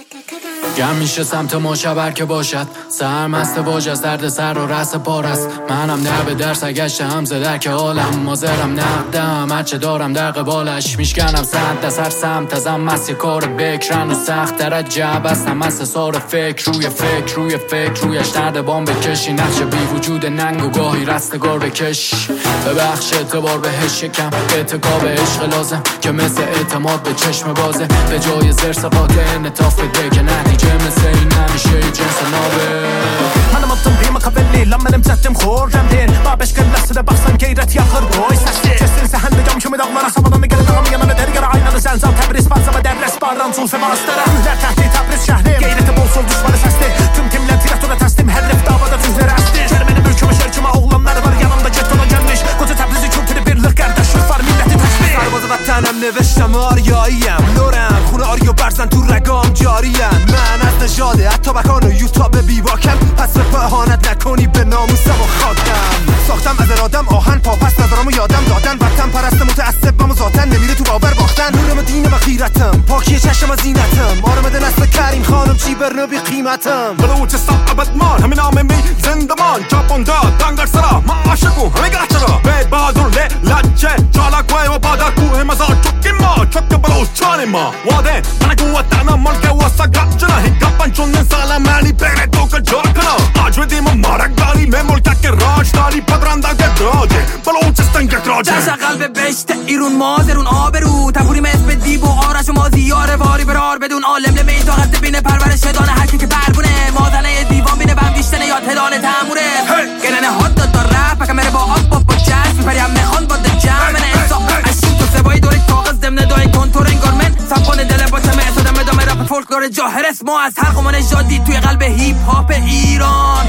گم میشه سمت مشبر که باشد سرمست باج از درد سر و رس پار است. منم در به در سگشت همزه در که عالم مازرم نقدم هرچه دارم در قبالش میشکنم سنت از هر سمت ازم مست کار بکرن و سخت در جب هستم مست سار فکر روی فکر رویش درد بام بکشی نقش بی وجود ننگ و گاهی رستگار بکش ببخش اعتبار بهش شکم اعتقاب عشق لازم که مثل اعتماد به چشم بازه به جای زرس قاطع انطاف بده که نتیجه مثل این نمیشه جنس نابه. منم attım kıyma kabelli lan benim çatım xorremdin Babeş kırlasıda baksan geyret yakır boy sesli Kesin sehende cam şumi dağlara samadan mı gelin ağamı yanına dergara aynalı senzav Tebriz barzama derres bardan sul sevastara Ühler tehdit Tebriz şehrim geyreti bol sol düşmanı sesli Tüm timler tiyatroda teslim her ref davada tüzleri esti Cermeni mülkümü şerkime oğlanları var yanımda cetona gelmiş Koca Tebriz'i kültürü birlik kardeşlik var milleti teşbih Sarvazı vatanım نوشتم آریاییم لورم خونه آریو برزن تو رگام جاریم من از نژاد اتابکان و یوتاب بیباکم پس به اهانت نکنی به ناموسم و خاکم ساختم از ارادم آهن پاپس ندارم و یادم دادن وطن پرست متعصبم و ذاتن نمیره تو باور باختن نورم دینم و خیرتم پاکی چشم و زینتم آرامده نسل کریم خانم چی برنو بی قیمتم بلوچستان ابدمان همین نام می زندمان چاپوندا دنگر سرا ما عاشقو همه گرچرا به بادر لچه چالاک و بادر کوه مزار چوکی ما چوک بلوچان ما واده من قوتنا ملک واسا گرچنا هیکاپن چونن سالمانی بره تو که جار کنا آجودیم مارک داری من ملکت که راج داری پدرنده گدراجه بلوچستان گدراجه درس قلب بشت ایرون مازرون آبرو تبوریم اسم دیب و آرش و مازیار واری برار بدون عالم لمه طاقت بینه پرورش دانه هرکی که بربونه مازنه دیوان بینه بم بیشتنه یا تدانه تموره گلنه هات داد دار رپ کمره با آب با جشن میپری هم میخوان با دجمنه انسا اشین تو سبایی دوری کاغذ دمنه دای کنتور انگار من سبخانه دل با تمه اصدم ادامه رپ فولکلور جاهر اسما از هر قمان جادی توی قلب هیپ هاپ ایران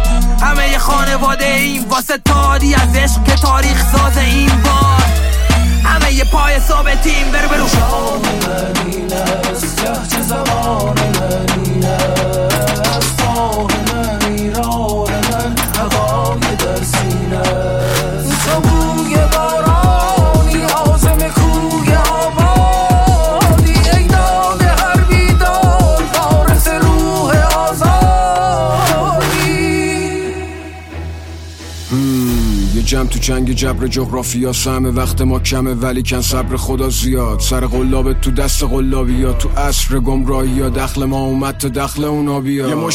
همه ی خانواده این واسه تاری از عشق که تاریخ ساز این بار همه ی پای ثابتیم برو شام من است یخچه زمان من است آه من ایران من هوای در سینه است تو بوی بارانی عازم کوی آبادی ای داد هر بیدار فارس روح آزادی یه جمع تو جنگ جبر جغرافیا سهم وقت ما کمه ولی کن صبر خدا زیاد سر قلابت تو دست قلابیا تو عصر گمراهی دخل ما اومد تا دخل اونا بیا یه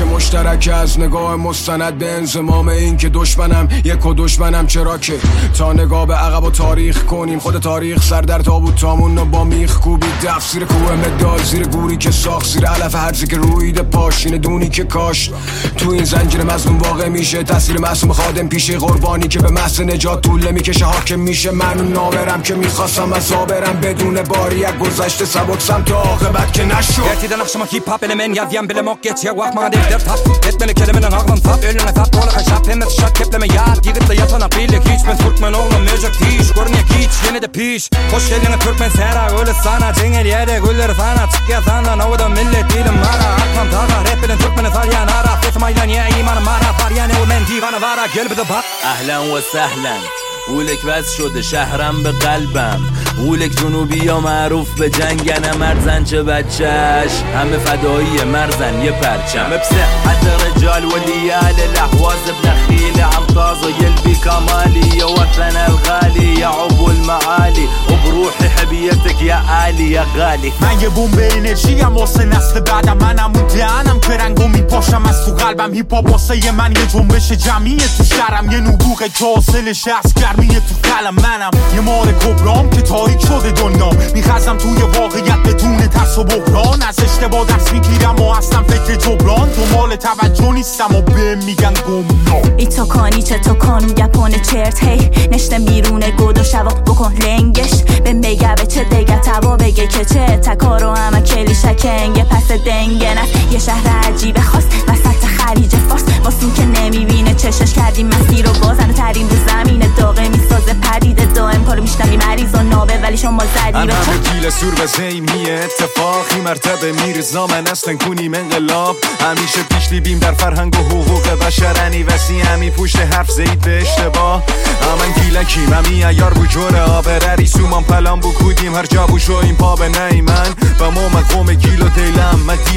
مشترک از نگاه مستند به انضمام این که دشمنم یک و دشمنم چرا که تا نگاه به عقب و تاریخ کنیم خود تاریخ سر در تابوت تامون با میخ کوبی دف زیر کوه مدال زیر گوری که ساخت زیر علف هرزی که رویده پاشین دونی که کاشت تو این زنجیر مظلوم واقع میشه تاثیر معصوم خادم پیشه قربانی که به محض نجات طول میکشه حاکم میشه من نامرم که میخواستم از آبرم بدون باری از گذشته سبک سمت عاقبت که نشد Gerçekten akşama hip-hop elemen yazyan bile mok geç ya vakma defter tap etmeli kelimenin aklım tap önüne tap dola kaşap hem de şart kepleme yar yigitla yatana birlik hiç ben Türkmen oğlum mevcut hiç görünüyor hiç yine de piş hoş geldin Türkmen sera öyle sana cengel yerde güller sana çık ya sana navada millet dilim mara aklım taga rapinin Türkmeni faryan ara fesmayla niye imanım mara faryan o men divana vara gel bir de bak اهلا و سهلا قولک وز شده شهرم به قلبم قولک جنوبی یا معروف به جنگن مرزن چه بچهش همه فدایی مرزن یه پرچم بصحت رجال وليال الاحواز بنخيل عمطاز ويلبي كمالي يا وطن الغالي يا عبو المعالي وبروحي حبيتك يا عالي يا غالي من یه بمب انرژی ام واسه نسل بعدم منم اون دهنم که رنگو میپاشم از تو قلبم هیپ هاپ واسه من یه جنبش جمعیه تو شهرم یه نبوغ که حاصلش از گرمیه تو قلم منم یه مار کبرام که تاریک شده دنیا میخزم توی واقعیت بدون ترس و بحران از اشتباه دست میگیرم و اصلا فکر جبران دنبال توجه نیستم و بهم میگن گمنام ایتو کانی چطور کن گپونه چرت هی نشته بیرونه گود و شوا بکن لنگش بهم بگه به چه دیگه تبا بگه که چه تکارو همه کلی شکنگه پس دنگه نست یه شهر عجیبه خواست وسط خلیج فارس واسون که نمیبینه چشش کردیم مسیر رو بازن و ترین رو زمین داغه میسازه پدیده دائم پارو میشنوی مریض و نابه ولی شما زدی رو همه گیل سور و زیمیه اتفاقی مرتبه میرزا من اصلا کنیم انقلاب همیشه پیشلی بیم در فرهنگ و حقوق بشرنی وسی همی پشت حرف زید به اشتباه همین گیلکیم همی ایار بجوره آبرری سومان پلان بکودیم هر جا بوشو این پا به نیمن و ما مقوم گیل و دیلم من دیل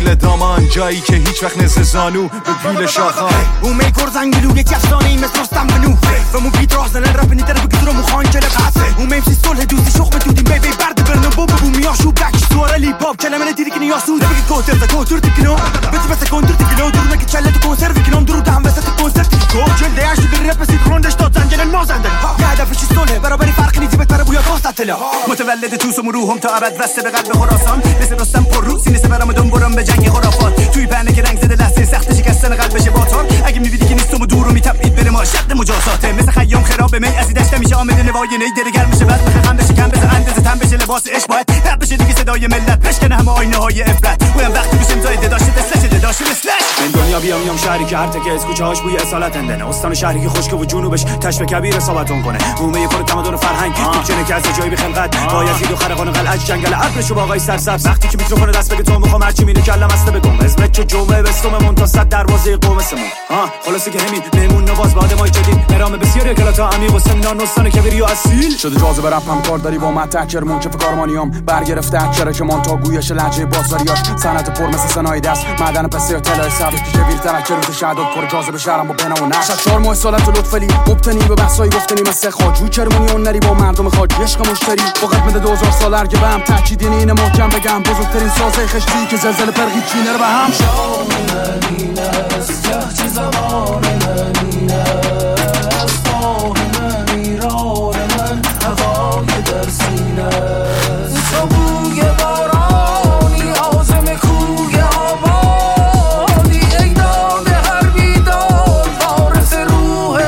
دل دامان، جایی که هیچ وقت نزد زانو به پیل شاخان. اون میکر زنگلو یک افسانه ای مثل رستم بنو و مو بیت راز نن رپ نیتر بگی درو مخان کل قصه اون میمسی صلح دوستی شخم دودیم بی برد برنو بوب بو میاشو بک سواره لی باب کلمه دیدی که نیاسود بگی کوتر تا کوتر تکنو بس کنتر تکنو درو نگی چله تو کنسرو کنم درو دهم وسط کنسرت کو جلد اش در رپ سینکرونش داد زنجل نازنده یه هدفش صلح برابری فرق نیزی بهتره بویا قاصتلا متولد توسم و روحم تا ابد وسته به قلب خراسان مثل رستم پر رو سینه سپرم دنبورم به جنگ خرافات توی پنه که رنگ زده لحظه سخت شکستن قلبش باتار اگه می‌بینی که نیستم و دور رو میتپید بره ما شد مجازاته مثل خیام خراب می از دشت میشه آمده نوای نی درگر میشه بعد بخم بشه کم بشه اندازه تن بشه لباس عشق باید رب بشه دیگه صدای ملت بشکنه همه آینه های عبرت ویم وقتی بشیم زایده داشته دسته داشته مثلش من دنیا بیام شهری که هر تکه از کوچه هاش بوی اصالت اندنه استان شهری که خشک و جنوبش تشبه کبیر اصابتون کنه مومه پر تمدن و فرهنگ دیگه که از جایی به خلقت بایزید و خرقان قلعه جنگل ابرش و باقای سرسبز وقتی که میکروفون دست بگه تو میخوام هرچی مینه کلم است بگم اسمت چه جمعه بستم منتصد دروازه قوم سمون خلاصه که همین مهمون نواز بعد ما جدید نرام بسیاری کلاتا عمیق و سمنان نستان کبیری و اصیل شده جاذبه رپ هم کار داری با متکر مون که فکارمانیام برگرفته اکره که مون تا گویش لهجه بازاریاش صنعت پر مثل صنایع دست معدن پسته و طلای صبر که کبیر ترکر و تشدد پر جاذبه شهرم با بنا و نقش 4 ماه سالت لطفلی مبتنی به بحثای گفتنی مثل خاجو کرمونی اون نری با مردم خاجو عشق مشتری فقط مده 2000 سال ارگه به هم تاکید اینه محکم بگم بزرگترین سازه خشتی که زلزله پرقی چینه رو به هم زمان من است آه من ایران من هوای در سینه است بوی بارانی آزم کوی آبادی ای داد هر بیداد وارث روح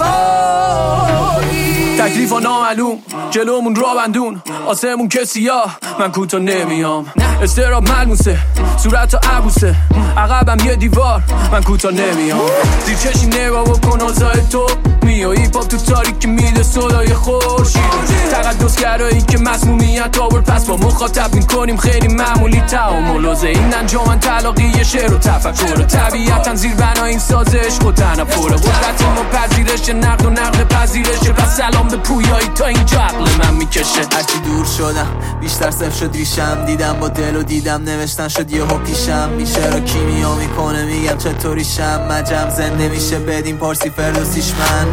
آزادی تکلیف و نامعلوم جلومون را بندون آسمون که سیاه من کوتا نمیام استراب ملموسه صورت و عبوسه عقبم یه دیوار من کوتا نمیام زیر چشی نگاه بکن آزای تو میایی پاپ تو تاریکی میده صدای خورشید تقدس گرایی که مسمومیت آورد پس با مخاطب میکنیم خیلی معمولی تعامل و این انجامن تلاقی شعر و تفکر طبیعتا زیر بنا این سازش خود تنفره قدرت ما پذیرش نقد و نقد پذیرشه و سلام به پویایی تا اینجا عقل من میکشه هرچی دور شدم بیشتر صفر شد ریشم دیدم با دل و دیدم نوشتن شد یه ها پیشم میشه را کیمیا میکنه میگم چطوریشم مجم زنده میشه بدیم پارسی فردوسیش من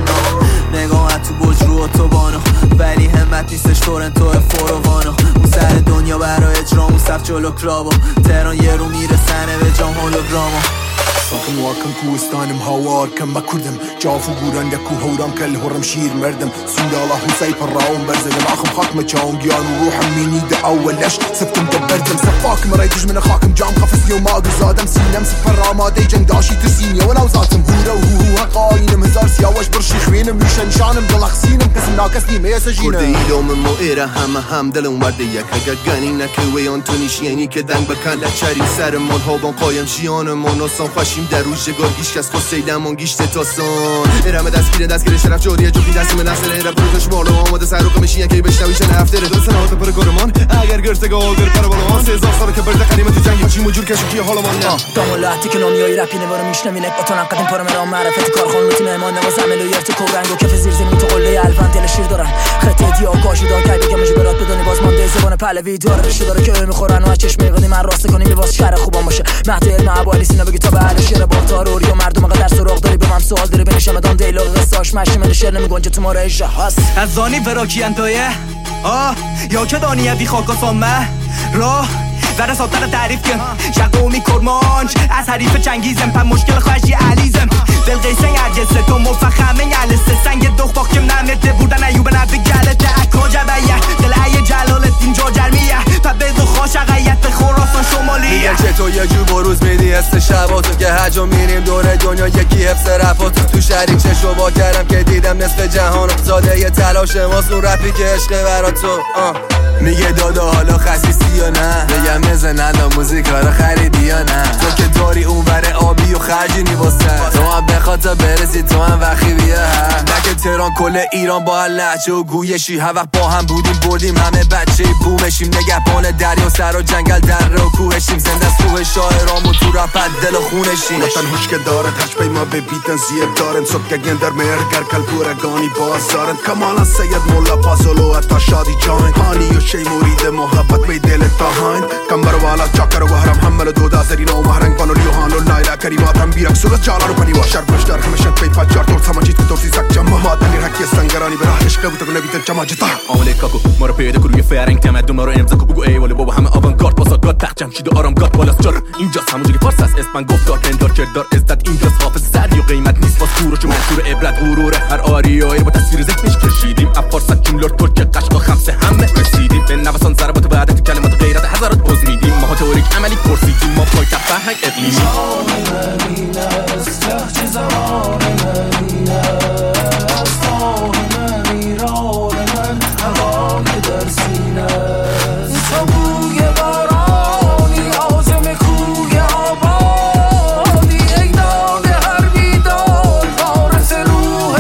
نگاه تو بوج رو اتوبانو ولی همت نیستش تورنتو فوروانو اون سر دنیا برای اجرام اون صف جلو کرابو تهران یه رو میرسنه به جام هولوگرامو ساکن واکن کوستانم هاوار کم بکردم جافو گوران یکو هورام کل هرم شیر مردم سورالا حسای پراون برزدم آخم خاكم جاون گیان و روحم مینید اولش سبتم دبردم سفاكم رایدش من خاكم جام خفص يوم ما زادم سینم سفر آماده جنگ داشی تسینی ولو ذاتم هورا و هو قاینم هزار سیاوش برشی خوینم میشن شانم دلخسینم کسم ناکس نیمه سجینم کرده ایلوم موئره هم دلم ورده یک اگر گنی نکوی آن تو نیشینی که دنگ بکن لچری سر من هابان قایم شیان من اصان خوشیم در روش گرگیش کس خسیدمون گیشت تاسان ارم دستگیر شرف جوریه جوبی دست من نسل ایرا پروتش مارو آماده سر رو کمشی یکی بشنویش نفتره دو سنوات پر گرمان اگر گرسگاه گر پر بالان 3000 سال که برده قدیمه تو جنگی چی مجور کشی حالا من نه دامولاتی که نمیای رپی نوارو میشنوینک با تو نقدم پارم نام معرفت کارخون روتین ایمان نواز عمل و یرت کورنگو کف زیر زمین تو قله الفن دل شیر دارن خطه دیاگاشی دار کی بگم میشه برات بدونی باز مانده زبان پهلوی داره رشته داره که میخورن و چشم قدی من راست کنی میواز شهر خوبم باشه مهد علم ابوالی سینا بگی تا بعد شعر با تاروری و مردم قدر سراغ داری به من سوال داری بنشم مدام دیلو قصاش مشی من شعر نمیگنجه تو ماره هست از زانی فراکی انتایه یا که دانیه بی خاک و سامه راه ذره ساتر تعریف کن شقومی کرمانج از حریف چنگیزم پن مشکل خواهشی علیزم دل قیسن عجزه تو مفخمه یلسه سنگ دخ باکم نمیده بودن ایوب نبی گلته اکا جبیه دل ای جلالت اینجا جرمیه تا بدو خوش اقیت به خراسان شمالیه میگن که تو یه جو بروز میدی است شباتو که هجا میریم دور دنیا یکی حفظ رفاتو تو شهری چشو با کردم که دیدم نصف جهانو زاده یه تلاش ماست اون رپی که عشق برا تو میگه دادا حالا خسیسی یا نه میگم نزنن موزیک رو خریدی یا نه تو که داری اون بره آبی و خرجینی واسه تو هم بخاطر برسی تو هم وقی بیا نه که تهران کل ایران با لهجه و گویشی هر وقت با هم بودیم بردیم همه بچه بومشیم نگهبان دریا سر و جنگل در و کوهشیم زنده از کوه شاعرام و تو رپ دل و خونشیم وطن هوش که دارد هشت ما به بیتن زیب دارن صبح که گندر مرگر کل پورگانی باز دارن کمالا سید مولا پازولو اتا شادی جاین هانی و شی مرید محبت به دل تا هاین کمبر والا چاکر و هرم حمل دو دازرین و جالارو پنی واشر بشدار همشن پیپا جار دور سماجیت که دورسی سک جمع مادنی رکی سنگرانی به راه عشق بودن نبیت جمع جتا عامل کاکو ما رو پیدا کن روی فرنگ تمدن ما رو امضا کن بگو ای ولی بابا همه آوانگارد بازارگارد تخت جمشید و آرامگارد بالاست جار اینجاست همونجوری فارس است اسم من گفتار پندار کردار عزت اینجاست حافظ سر یا قیمت نیست واسه کوروش و منصور عبرت غرور هر آریایی با تصویر ذهنش کشیدیم افارست جملار ترک قشقا خمسه همه رسیدیم به نوسان ضربات وعدت کلمات غیرت هزارات باز میدیم ما تئوریک عملی پرسیدیم ما پایتخت فرهنگ اقلیمی زمان من است آه من ایران من هوای در سینه است تو بوی بارانی عازم کوی آبادی ای داد هر بیداد وارث روح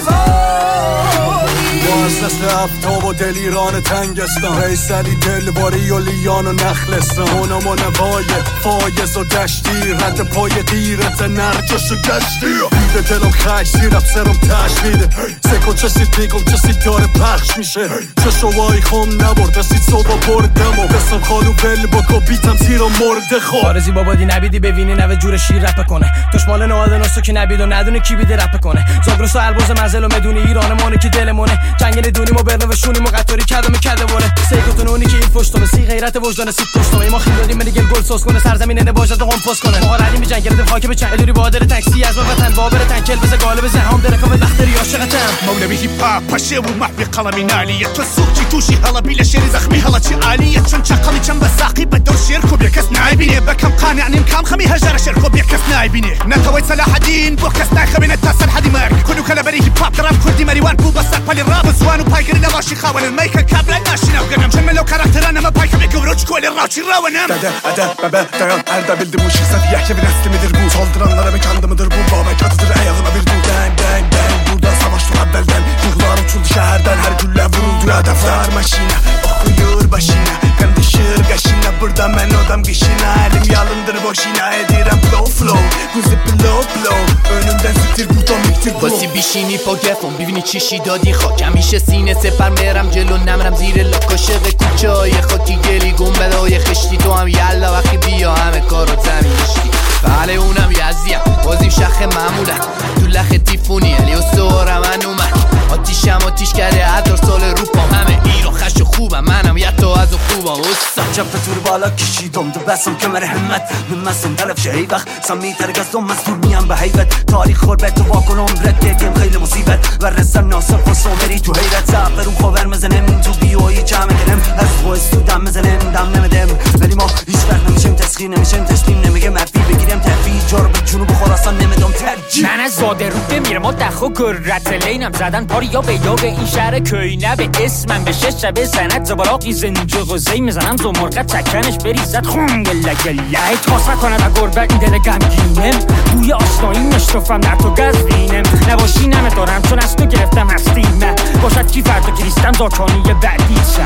آزادی ما از نسل افتاب و دلیران تنگستان ریسلی دلباری و لیان و نخلستان اونم و نوای فایز و دشتی رد پای قیرت نرجش و گشتی بیده دلم خش سیرم سرم تش میده سکن چسی دیگم چسی داره پخش میشه چه شوایی خوم نبرد رسید صبح بردم و بسم خالو بل بکو بیتم زیر و مرده خود آرزی بابادی نبیدی ببینی نوه جور شیر رپ کنه دشمال نواده نستو که نبید و ندونه کی بیده رپ کنه زاگرس و البرز منزل و مدونی ایران مانه که دلمونه جنگ ندونیم و برنه و شونیم و قطاری کدم کده باره سیکتون اونی که این پشتو سی غیرت وجدان سید پشتو ما خیل دادیم دیگه گل سوس کنه سرزمین نباشد هم پست کنه ما علی می جنگیدیم خاک به چنگ دوری بادر تاکسی از وطن بابر تنکل بز غالب زهام درکم بختری عاشقتم مولوی هیپ هاپ پشه و محوی قلمی نالیه تو سوقی توشی حالا بیل شری زخمی حالا چی عالیه چون چقلی چن بساقی بدور شیر کو بیکس نایبینه بکم قانع نیم کام خمی هجر شیر کو بیکس نایبینه نتوی صلاح الدین بوکس ناخبینه تاسل حدی مارک كله كلا بري هيب هوب راب كردي ماريوان بو بس بالي راب زوان وبايكر لغاشي خاون المايك كابل ناشنا وقنم شمل لو كاركتر انا ما بايك بيقبروش كل الراوشي راونم Dede bebe dayan elde bildi bu şirsat yahşe bir neslimidir bu saldıranlara mekandımıdır bu babekatıdır ayağına bir dur bang bang bang burada savaştı evvelden ruhlar uçuldu şehirden her gülle vuruldu hedefler maşine okuyor başına kandışır kaşına burada men odam kişine elim yalındır boşuna edirem flow flow kuzi blow blow önümden siktir buradan miktir blow باسی بیشینی پا گفم ببینی چیشی دادی خاک همیشه سینه سپر میرم جلو نمرم زیر لاک عاشق کوچه های خاکی گلی گنبدهای خشتی تو هم یلا وقتی بیا همه کار رو زمین گشتی بله اونم یزدیم بازیم شخ معمولم تو لخ تیفونی علی و سوار من اومد آتیشم آتیش کرده 1000 سال رو پام همه ایران خش و خوبم منم یه تو از و خوبم استم چپ تور بالا کشیدم تو بسم کمر همت من مسم طلب شهی وقت سمی ترگزدم مزدور میم به حیبت تاریخ خوربت تو واکنم ردیدیم خیلی مصیبت و رسم ناصر و سومری تو حیرت زفر و خبر مزنم تو بیایی جمع کنم از خویز تو دم مزنم دم نمدم ولی ما هیچ وقت نمیشم تسخیر نمیشم تسلیم نمیگه مرفی بگیرم تفیل جرب جنوب خراسان نمیدم ترجیح من از زاده روده میرم و دخو گررت لینم زدن پاری یا به این شهر کوینه به اسمم به 6 شبه زند زبالاقی زنجق و زی میزنم زو مرقت چکنش بریزد خون گله گله تاسا کنه و گربه این دل گمگینم بوی آشنایی نشتفم در تو گزینم نباشی نمیدارم چون از تو گرفتم هستیم باشد کی فردا کریستم زاکانی بعدیشم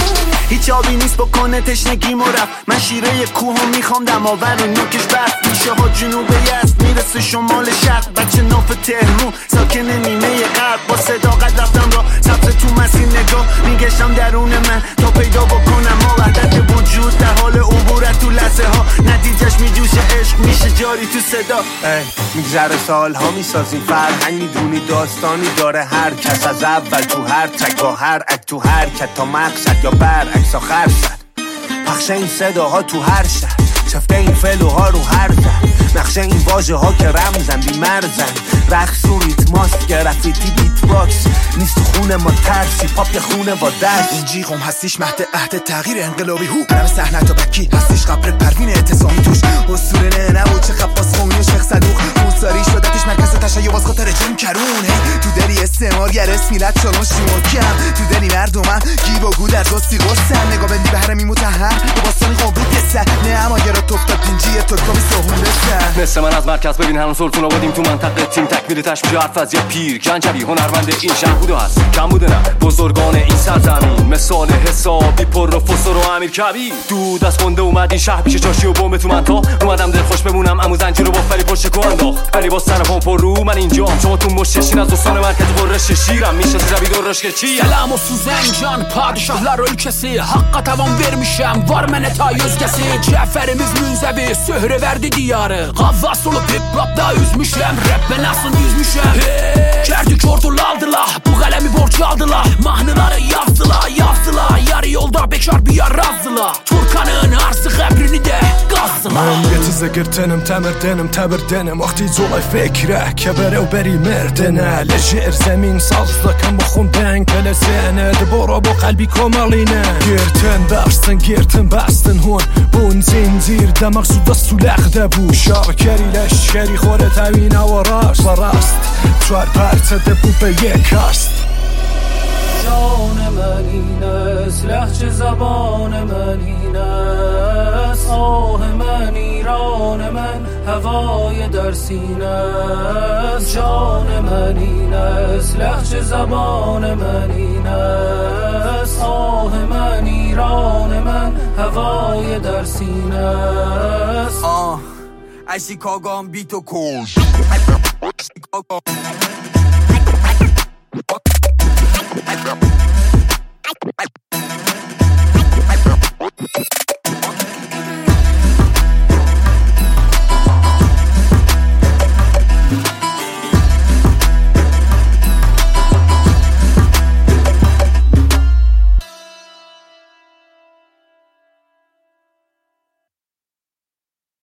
هیچ آبی نیست بکنه تشنگی مرف من شیره کوه هم میخوام دماور و نوکش برف میشه ها جنوب یزد میرسه شمال شرق بچه ناف تهرون ساکن نیمه غرب با صداقت رفتم را سبت تو مسیر نگاه میگشتم درون من تا پیدا بکنم ما وحدت وجود در حال عبورت تو لحظه ها نتیجهش میجوشه عشق میشه جاری تو صدا میگذره سالها میسازیم فرهنگ میدونی داستانی داره هر کس از اول تو هر تک با هر اک تو حرکت تا مقصد یا برعکس آخر صد پخش این صداها تو هر شهر چفته این فلوها رو هر زن نقشه این واژه ها که رمزن بی مرزن رقص و ریتماست گرافیتی بیت باکس نیست تو خونه ما ترسی پاپ یه خونه با دست این جیغم هستیش مهد عهد تغییر انقلابی هو قلم صحنه تا بکی هستیش قبر پروین اعتصامی توش اسطوره نه نبود چه خباس خونی و شیخ صدوق موساری شدتش مرکز تشیع باز خاطر جم کرون تو دلی استعمارگر اسمیلت چالون شیمکم تو دلی مردمم گیب و گو در راستی قصه نگاه بندی به هرمی متحر به باستانی قنبود دسته نه اما گرا توفتاد پینجیه تو کامی سهون بسته مثل من از مرکز ببین هنون سلطون آبادیم تو منطقه تیم تکمیل تشمیل حرف از یه پیر گنجوی هنرمند این شهر بود و هست کم بوده نه بزرگان این سرزمین مثال حسابی پر و فسر و امیر کبیر دود از خونده اومد این شهر پیش چاشی و بمب تو منطقه اومدم دل خوش بمونم امو زنجیر رو با فری خوشکو انداخت ولی با سر پام پر رو من اینجام شما تو مشتشین از دوستان مرکز قرش شیرم میشه زبی دورش که چی سلام و سوزن جان padişahlar ülkesi Hakka tavan vermişem var meneta yüzgesi Caferimiz münzevi söhre verdi diyarı Gavvas olup hip hop'da üzmüşem Rap'e nasıl yüzmüşem Kerdik ordular aldılar Bu kalemi borç aldılar Mahnıları yazdılar Yarı yolda bekar bir yer razdılar Turkan'ın arsı kabrini de gazdılar من زگرتنم تمردنم تبردنم وقتی زولای فکره که بره و بری مردنه لجر زمین سازده کم بخوندن کلسنه دبارا با قلبی کاملینه گرتن بستن هون بون زنزیر دماغ سود دستو لخده بو شاکری لشکری خوره تاوینه و راست چوار پرتده بو به یک است جان من این است لهجه زبان من این است آه من ایران من هوای در سینه است جان من این است لهجه زبان من این است آه من ایران من هوای در سینه است I Chicago, I'm beat to cold.